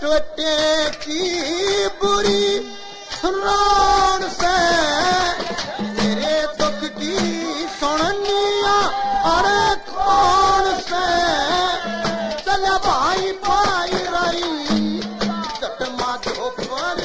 टूटे की बुरी रोन से मेरे दुख की सुननिया अरे कौन से चला भाई भाई रही चटमा धोपर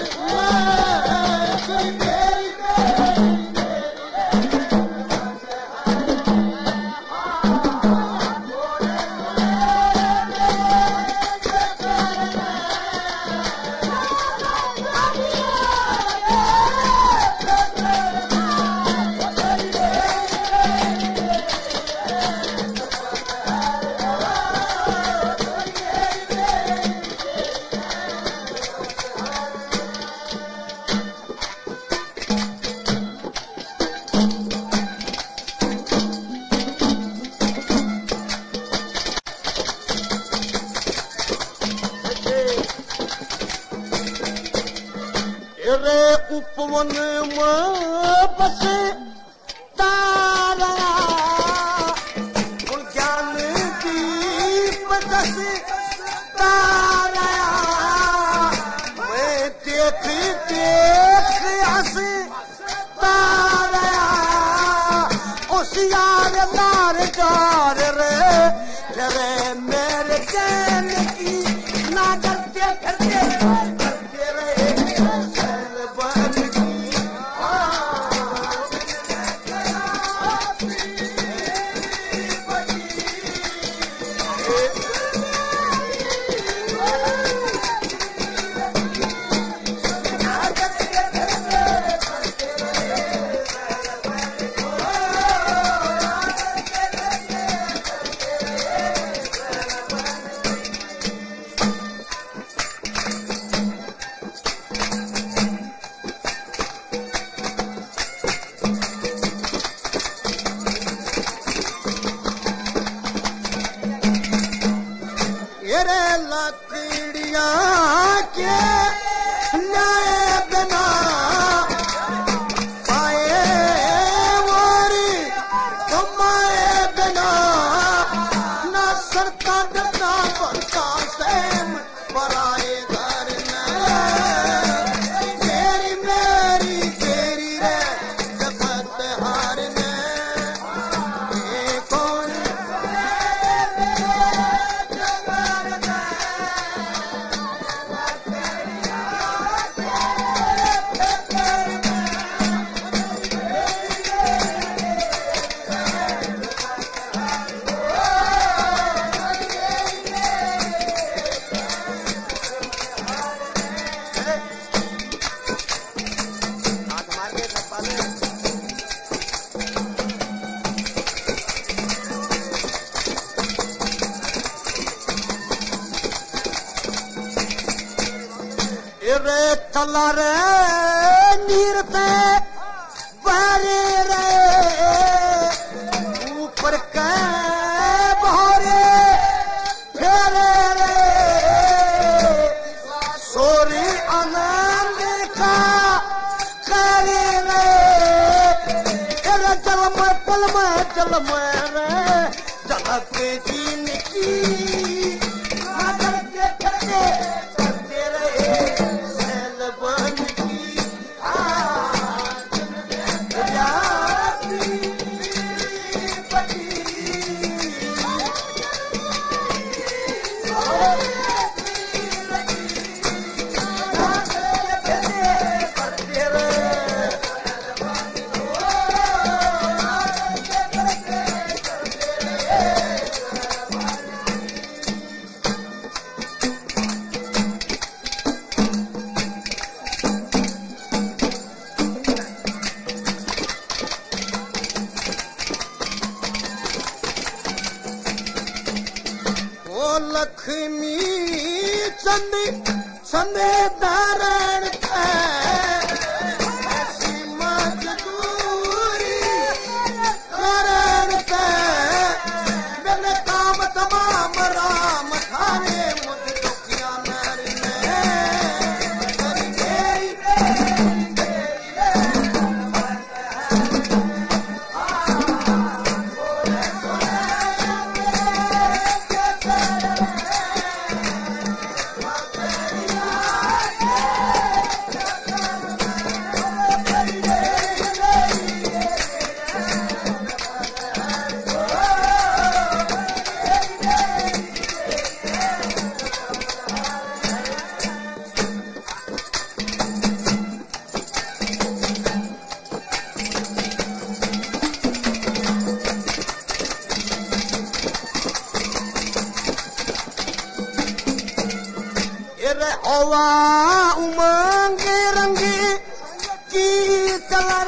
उपवन में बस तारा ज्ञान दीप दस तारा मैं देख देख हस तारा होशियार नार डार रे मेरे चैन की ना डरते फिरते रे नीरते बारे रे ऊपर के बहरे फेरे रे सोरी आनंद का करे रे तेरे जल में पल में जल में रे जलते जीन की लक्ष्मी चंद संदे धारण ऐसी मजदूरी करण मैंने काम तमाम राम थारे मुझ दुखिया हवा उमंगे रंगी की चला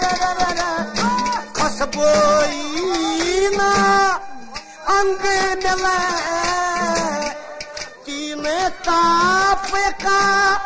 खसबोई ना अंग नला कीने ताप का